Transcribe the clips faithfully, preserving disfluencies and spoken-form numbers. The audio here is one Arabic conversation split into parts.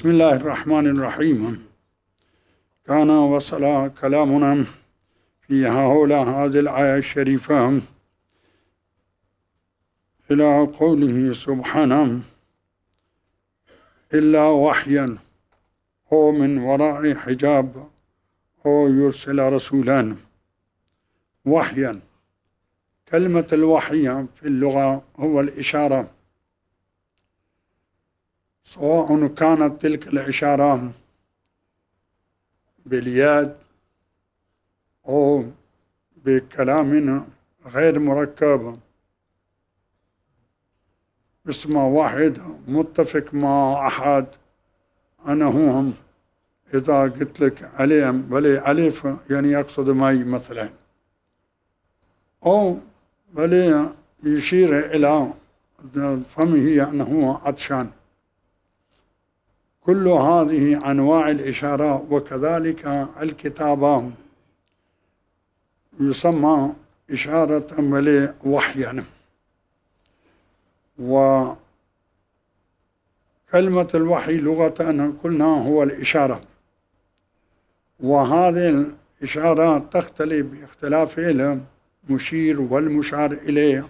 بسم الله الرحمن الرحيم. كان وصل كلامنا في هؤلاء هذه الآية الشريفة إلى قوله سبحانه: إلا وحيا أو من وراء حجاب أو يرسل رسولا. وحيا، كلمة الوحي في اللغة هو الإشارة، سواء كانت تلك الإشارة باليد أو بكلام غير مركب، اسم واحد متفق مع أحد أنه إذا قلت لك عليهم بلي ألف يعني يقصد ماي مثلا، أو بلي يشير إلى فمه أنه عطشان. كل هذه أنواع الإشارة. وكذلك الكتابة يسمى إشارة بلي وحيا. وكلمة الوحي لغة قلنا هو الإشارة، وهذه الإشارة تختلف باختلاف المشير والمشار إليه،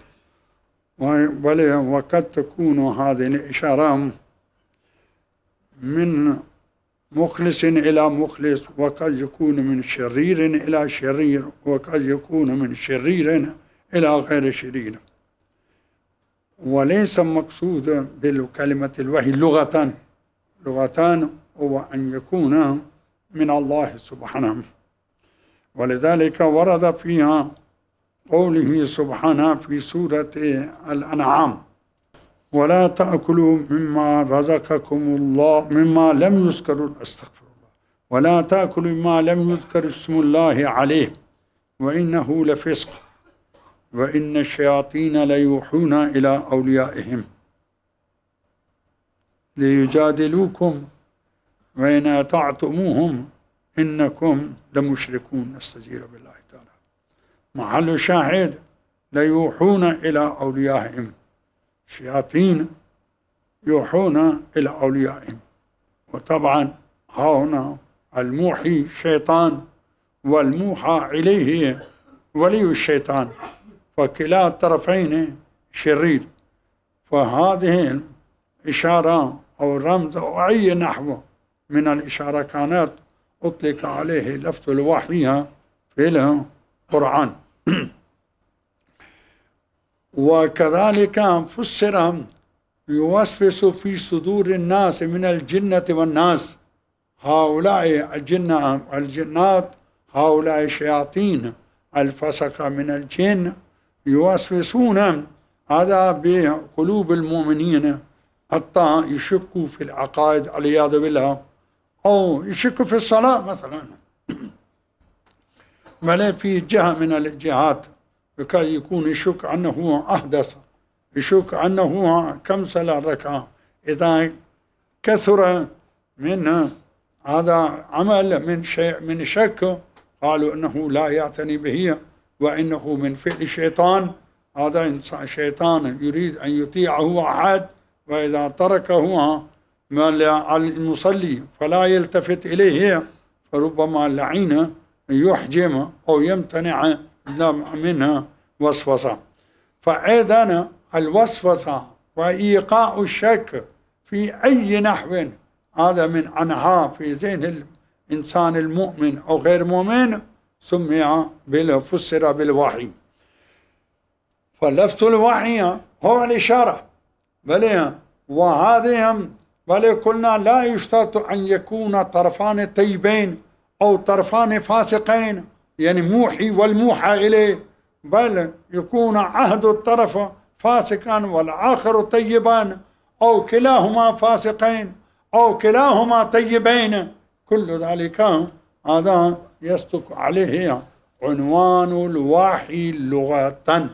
وقد تكون هذه الإشارة من مخلص إلى مخلص، وقد يكون من شرير إلى شرير، وقد يكون من شرير إلى غير شرير. وليس مقصود بالكلمة الوحي لغة لغتان هو أن يكون من الله سبحانه. ولذلك ورد فيها قوله سبحانه في سورة الأنعام: ولا تأكلوا مما رزقكم الله مما لم يذكر استغفر الله ولا تأكلوا مما لم يذكر اسم الله عليه وإنه لفسق وإن الشياطين ليوحون إلى أوليائهم ليجادلوكم وإن أطعتموهم إنكم لمشركون. نستجير بالله تعالى. محل الشاهد: ليوحون إلى أوليائهم، شياطين يوحون إلى أوليائهم. وطبعا هنا الموحي شيطان والموحى إليه ولي الشيطان، فكلا الطرفين شرير. فهذه الإشارة أو الرمز أو أي نحو من الإشارة كانت أطلق عليه لفظ الوحي في القرآن. وكذلك فسر يوسوس في صدور الناس من الجنة والناس. هؤلاء الجنة الجنات هؤلاء الشياطين الفسقة من الجن يوسوسون هذا بقلوب المؤمنين حتى يشكوا في العقائد والعياذ بالله، أو يشكوا في الصلاة مثلا، بل في جهة من الجهات وكي يكون يشك أنه أحدث، يشك أنه كم صلى ركعة. إذا كثر من هذا عمل من شيء من شك قالوا أنه لا يعتني به وإنه من فعل الشيطان. هذا إنسان شيطان يريد أن يطيعه أحد، وإذا تركه المصلي فلا يلتفت إليه فربما اللعين يحجم أو يمتنع منها وسوسة. فأيضا الوسوسة وإيقاع الشك في أي نحو هذا من عنها في ذهن الإنسان المؤمن أو غير مؤمن سمع فسر بالوحي. فلفظ الوحي هو الإشارة، بل وهذه بل قلنا لا يشترط أن يكون طرفان طيبين أو طرفان فاسقين، يعني موحي والموحى إليه، بل يكون عهد الطرف فاسقا والآخر طيبان، أو كلاهما فاسقين أو كلاهما طيبين. كل ذلك هذا يصدق عليه عنوان الوحي لغة.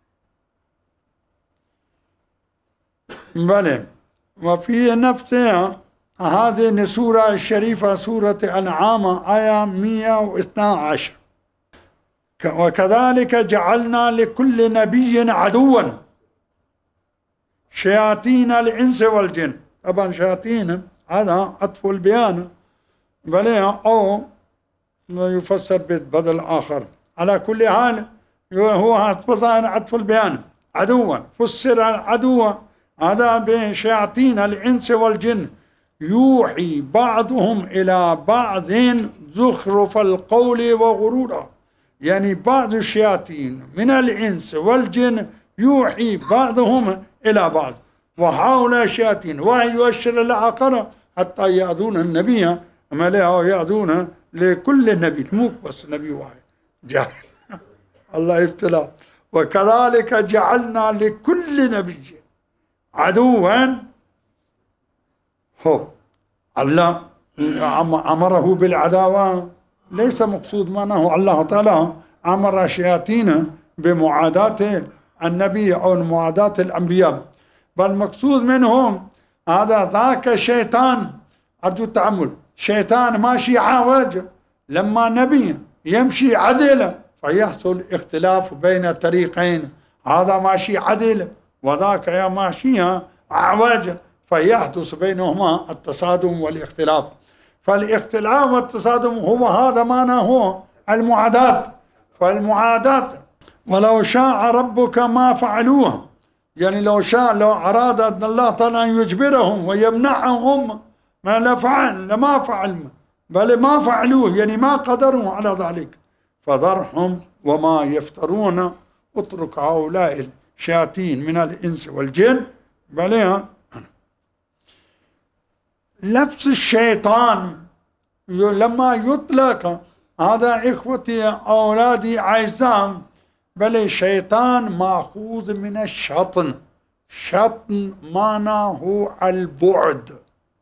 بل وفي نفسها هذه السورة الشريفة سورة الأنعام آية مئة واثني عشر: وكذلك جعلنا لكل نبي عدوا شياطين الإنس والجن. طبعا شياطين هذا عطف البيان بل أو يفسر ببدل آخر. على كل حال هو عطف البيان. عدوا فسر عدوا هذا بشياطين الإنس والجن يوحي بعضهم إلى بعض زخرف القول وغرورا، يعني بعض الشياطين من الإنس والجن يوحي بعضهم إلى بعض، وهؤلاء الشياطين وهي يؤشر الآخر حتى يأذون النبي أما لا يأذون لكل نبي مو بس نبي واحد جاء الله يبتلى. وكذلك جعلنا لكل نبي عدوا هو الله أمره بالعداوة، ليس مقصود معناه الله تعالى أمر الشياطين بمعاداة النبي أو معاداة الأنبياء، بل مقصود منهم هذا ذاك الشيطان. أرجو التأمل، شيطان ماشي عوج، لما نبي يمشي عدل فيحصل اختلاف بين الطريقين، هذا ماشي عدل وذاك يا ماشي عوج فيحدث بينهما التصادم والاختلاف. فالاختلاف والتصادم هو هذا معناه هو المعاداة. فالمعاداة ولو شاء ربك ما فعلوه، يعني لو شاء لو أراد أن الله تعالى أن يجبرهم ويمنعهم ما لا فعل لما فعل، بل ما فعلوه يعني ما قدروا على ذلك. فذرهم وما يفترون، اترك هؤلاء الشياطين من الإنس والجن. بل لفظ الشيطان لما يطلق هذا إخوتي أولادي أعزائي، بل الشيطان مأخوذ من الشطن. شطن معناه البعد،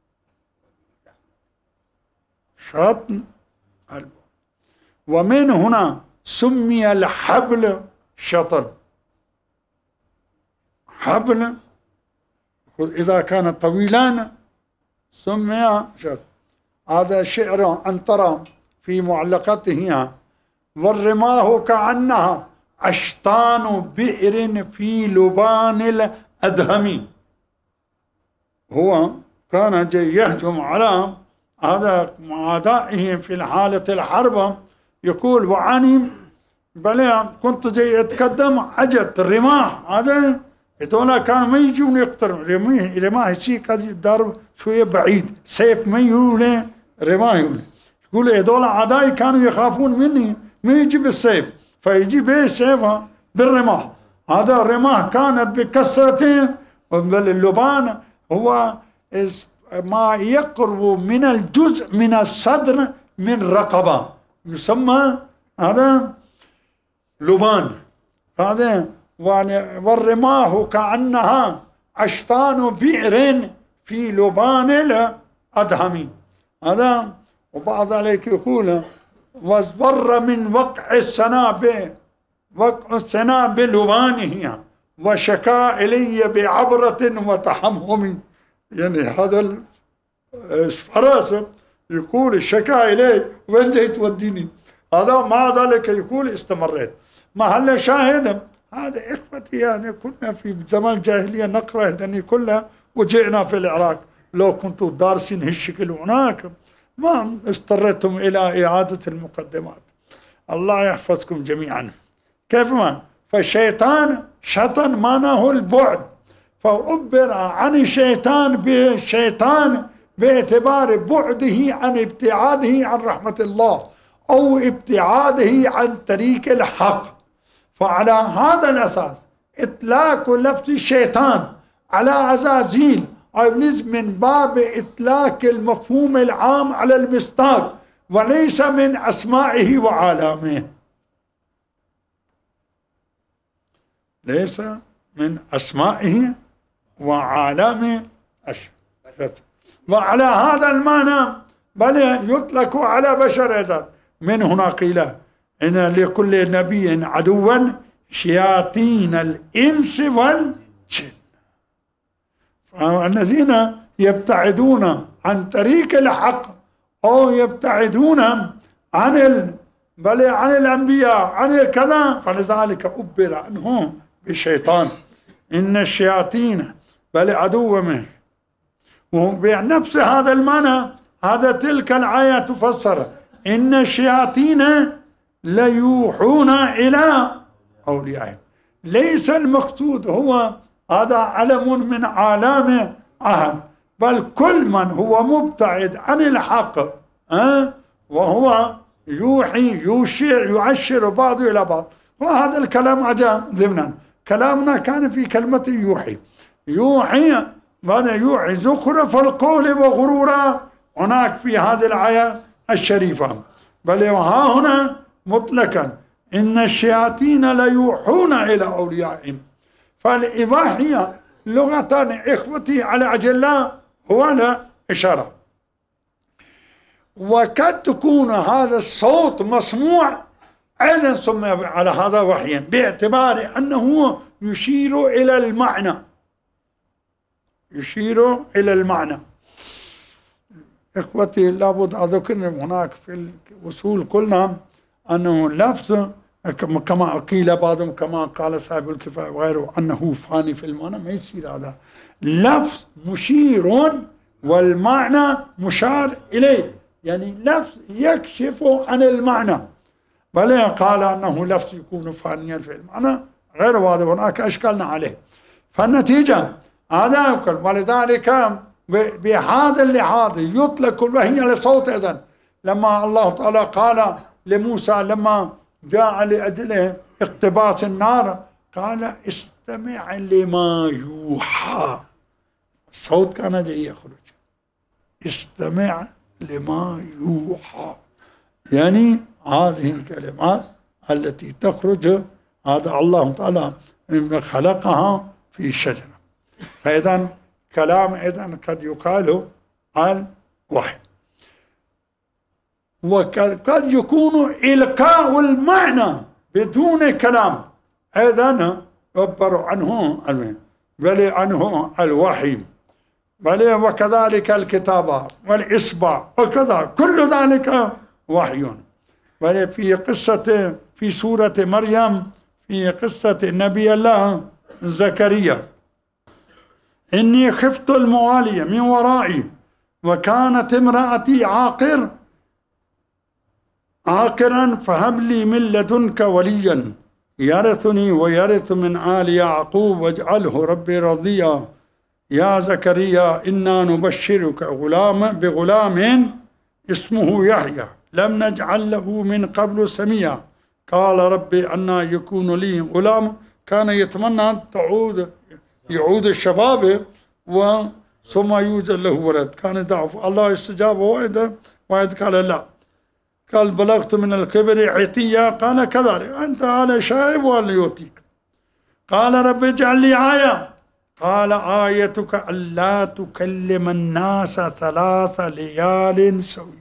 شطن البعد، ومن هنا سمي الحبل شطن. حبل إذا كان طويلا سمي شطن. هذا شعر أنطرة في معلقته: والرماه كأنها أشطان بئر في لبان الأدهم. هو كان يهجم على هذا أعدائه في حالة الحرب، يقول وعني بلى كنت جاي أتقدم أجت الرماح، هذا هذول كانوا ما يجون يقتربون. رماه رماه يسيك الضرب شوية بعيد، سيف ما يولي رماه يولي. يقول هذول أعدائي كانوا يخافون مني، ما يجي بالسيف فيجي بالسيف بالرماح. هذا الرماح كانت بكسرته، بل اللبان هو ما يقرب من الجزء من الصدر من رقبة يسمى هذا لبان. هذا والرماه كأنها أشطان بئر في لبان الأدهم. هذا وبعض عليك يقول واصبر من وقع السناب وقع السناب لبانه وشكا إلي بعبرة وتحمم. يعني هذا الفراس يقول الشكا إلي وين جاي توديني، هذا مع ذلك يقول استمريت. ما هل شاهد هذا إخوتي، يعني كنا في زمان الجاهلية نقرأ هذني كلها وجئنا في العراق. لو كنتوا دارسين هالشكل هناك ما اضطريتم إلى إعادة المقدمات. الله يحفظكم جميعا. كيف ما فالشيطان شطن معناه البعد، فأبر عن الشيطان بالشيطان باعتبار بعده عن ابتعاده عن رحمة الله أو ابتعاده عن طريق الحق. فعلى هذا الأساس إطلاق لفظ الشيطان على عزازيل أو إبليس من باب إطلاق المفهوم العام على المصداق وليس من أسمائه وعلامه، ليس من أسمائه وعلامه. وعلى هذا المعنى بل يطلق على بشر أيضا. من هنا قيل إن لكل نبي عدوا شياطين الإنس والجن، فالذين يبتعدون عن طريق الحق أو يبتعدون عن ال... بل عن الأنبياء عن الكذا، فلذلك أبر عنهم بالشيطان. إن الشياطين بل عدو منه. وبنفس هذا المعنى هذا تلك الآية تفسر إن الشياطين ليوحون إلى أوليائهم. ليس المقصود هو هذا علم من أعلام أحد، بل كل من هو مبتعد عن الحق أه؟ وهو يوحي يشير يعشر بعضه إلى بعض. وهذا الكلام أجا ضمنا كلامنا كان في كلمة يوحي. يوحي ماذا؟ يوحي زخرف القول وغرورا هناك في هذه الآية الشريفة. بل ها هنا مطلقا إن الشياطين ليوحون إلى أوليائهم. فالإباحية لغة إخوتي على عجل الله هو لا إشارة، وقد تكون هذا الصوت مسموع أيضا سمي على هذا وحيا باعتبار أنه يشير إلى المعنى، يشير إلى المعنى. إخوتي لابد أذكر هناك في الوصول قلنا أنه لفظ كما قيل بعضهم كما قال صاحب الكفاية وغيره أنه فاني في المعنى، ما يصير هذا لفظ مشير والمعنى مشار إليه، يعني لفظ يكشف عن المعنى. بل قال أنه لفظ يكون فانيا في المعنى غير واضح، هناك أشكالنا عليه. فالنتيجة هذا يقول. ولذلك بهذا اللحاظ يطلق الوحي لصوت إذن. لما الله تعالى قال لموسى لما جاء لأجله اقتباس النار قال استمع لما يوحى، الصوت كان جاي يخرج استمع لما يوحى، يعني هذه الكلمات التي تخرج هذا الله تعالى خلقها في الشجرة. فإذا كلام إذن قد يقال عن وحي، وقد يكون إلقاء المعنى بدون كلام أيضا يعبر عنه بل عنه الوحي، بل وكذلك الكتابة والإصبع وكذا كل ذلك وحي. بل في قصة في سورة مريم في قصة نبي الله زكريا إني خفت الموالي من ورائي وكانت امرأتي عاقر عاقرا فهب لي من لدنك وليا يرثني ويرث من آل يعقوب واجعله ربي رضيا يا زكريا إنا نبشرك غلام بغلام اسمه يحيى لم نجعل له من قبل سميا قال ربي أنا يكون لي غلام. كان يتمنى أن تعود يعود الشباب وثم يوجد له ولد، كان ضعف. الله استجاب وعده وعد قال لا، قال بلغت من الكبر عتيا قال كذلك أنت على شائب ولا يؤتيك. قال رب اجعل لي آية قال آيتك ألا تكلم الناس ثلاث ليال سويا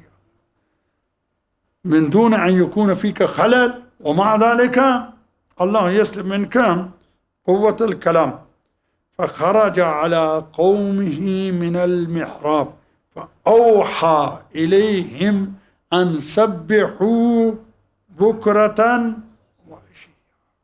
من دون أن يكون فيك خلل، ومع ذلك الله يسلم منك قوة الكلام. فخرج على قومه من المحراب فأوحى إليهم أن سبحوا بكرة وعشيا،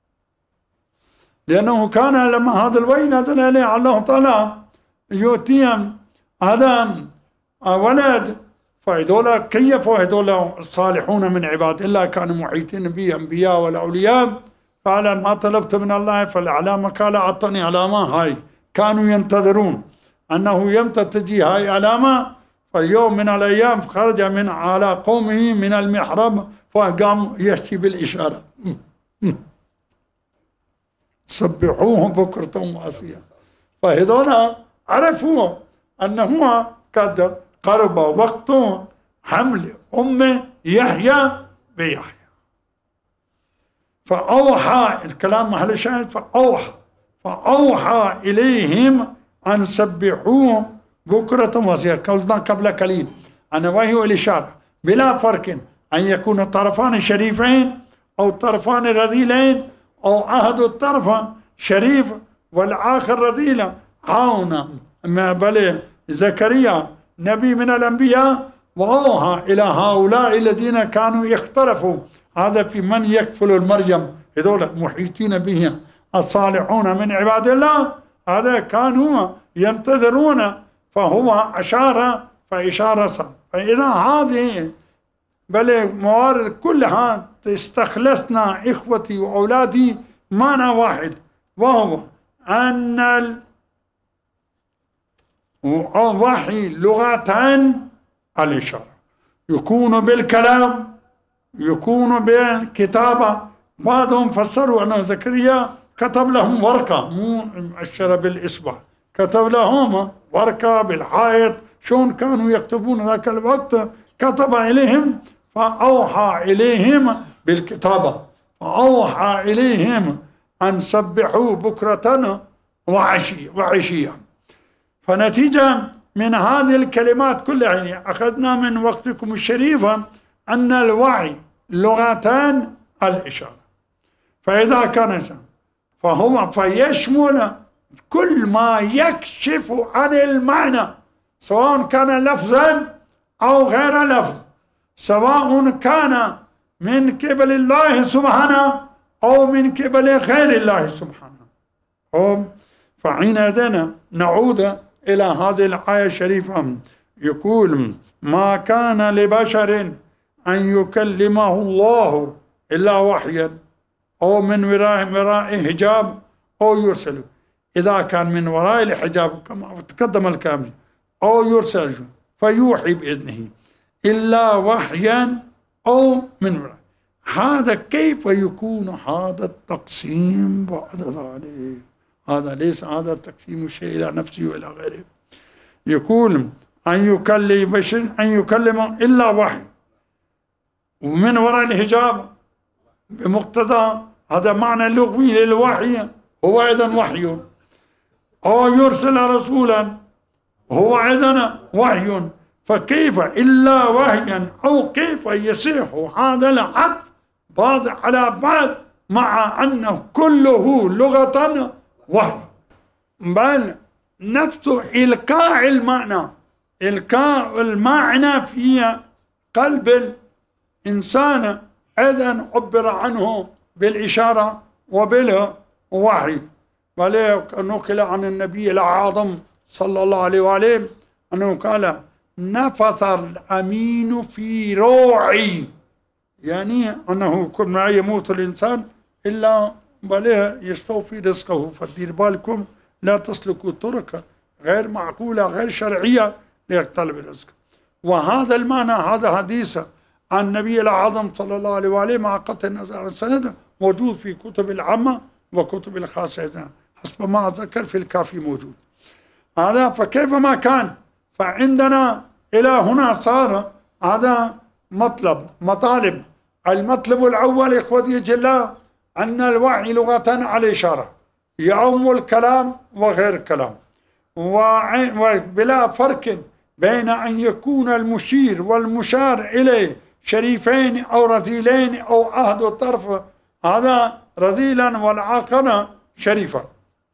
لأنه كان لما هذا الوحي نزل عليه الله تعالى يؤتيهم هذا ولد، فهذول كيف هذول الصالحون من عباد الله كانوا محيطين به أنبياء والأولياء. قال ما طلبت من الله فالعلامة قال أعطني علامة هاي، كانوا ينتظرون أنه يمتى تجي هاي علامة. فاليوم من الأيام خرج من على قومه من المحراب فقام يشتي بالإشارة سبحوه بكرة وعشيا. فهذول عرفوا أنه قد قرب وقت حمل أم يحيى بيحيى. فأوحى الكلام محل الشاهد فأوحى فأوحى إليهم أن سبحوه بكرة وعشيا. قلنا قبل قليل أن وحي الإشارة بلا فرق أن يكون الطرفان شريفين أو الطرفان رذيلين أو أحد الطرف شريف والآخر رذيلا. عاونا ما بل زكريا نبي من الأنبياء وأوحى إلى هؤلاء الذين كانوا يختلفوا هذا في من يكفل المريم، هذول محيطين به الصالحون من عباد الله، هذا كانوا ينتظرون فهو أشار فإشارة صار. فإذا هذه بل موارد كلها استخلصنا إخوتي وأولادي معنى واحد، وهو أن الوحي لغتان الإشارة، يكون بالكلام يكون بالكتابة. بعضهم فسروا أن زكريا كتب لهم ورقة، مو مؤشرة بالإصبع، كتب لهم ورقة بالحائط. شون كانوا يكتبون ذاك الوقت؟ كتب إليهم فأوحى إليهم بالكتابة، فأوحى إليهم أن سبحوا بكرة وعشيا. فنتيجة من هذه الكلمات كلها يعني أخذنا من وقتكم الشريف أن الوحي لغتان الإشارة. فإذا كان فهو فيشمل كل ما يكشف عن المعنى، سواء كان لفظا أو غير لفظ، سواء كان من قبل الله سبحانه أو من قبل غير الله سبحانه. فحينئذ نعود إلى هذه الآية الشريفة، يقول ما كان لبشر أن يكلمه الله إلا وحيا أو من وراء وراء حجاب أو يرسل. إذا كان من وراء الحجاب كما تقدم الكامل أو يرسل فيوحي بإذنه إلا وحيا أو من وراء. هذا كيف يكون هذا التقسيم بعد ذلك؟ هذا ليس هذا التقسيم الشيء إلى نفسه وإلى غيره. يقول أن يكلم بشر أن يكلم إلا وحي ومن وراء الحجاب بمقتضى هذا معنى لغوي للوحي، هو أيضا وحي، أو يرسل رسولا هو أيضا وحي. فكيف إلا وحيا أو كيف يصيح هذا العطف بعض على بعض مع أنه كله لغة وحي؟ بل نفس إلقاء المعنى إلقاء المعنى في قلب الإنسان أيضا عبر عنه بالإشارة وبالوحي. بل نقل عن النبي الأعظم صلى الله عليه وآله أنه قال نفث الأمين في روعي، يعني أنه كل ما يموت الإنسان إلا بل يستوفي رزقه. فدير بالكم لا تسلكوا طرق غير معقولة غير شرعية لطلب الرزق. وهذا المعنى هذا حديث عن النبي الأعظم صلى الله عليه وآله مع قطع النظر عن السند موجود في كتب العامة وكتب الخاصة حسب ما ذكر في الكافي موجود هذا. فكيف ما كان فعندنا إلى هنا صار هذا مطلب مطالب. المطلب الأول إخوتي جلاء أن الوحي لغة على إشارة يعم الكلام وغير الكلام، وبلا فرق بين أن يكون المشير والمشار إليه شريفين أو رذيلين أو أحد الطرف هذا رذيلا والآخر شريفا.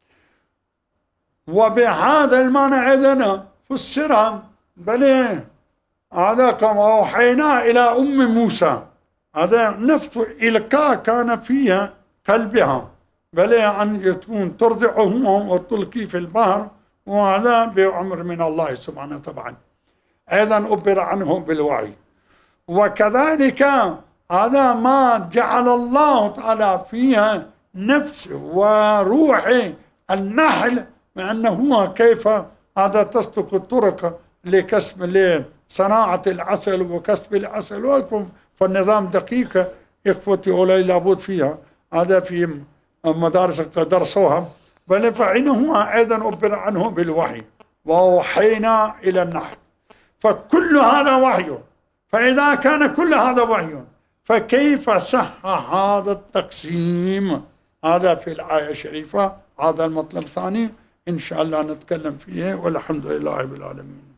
وبهذا المعنى أيضا فسر بل هذا كما أوحينا إلى أم موسى، هذا نفس إلقاء كان فيها قلبها بل أن يكون ترضعهم وتلقي في البحر، وهذا بأمر من الله سبحانه طبعا أيضا أبر عنه بالوعي. وكذلك هذا ما جعل الله تعالى فيها نفس وروح النحل، مع أنه كيف هذا تسلك الطرق لكسب لصناعة العسل وكسب العسل وكم. فالنظام دقيق إخوتي أولي لابد فيها، هذا في مدارس درسوها. بل فإنه أيضا أبر عنه بالوحي ووحينا إلى النحل. فكل هذا وحي. فإذا كان كل هذا وحي فكيف صح هذا التقسيم؟ هذا في الآية الشريفة. هذا المطلب الثاني إن شاء الله نتكلم فيه، والحمد لله رب العالمين.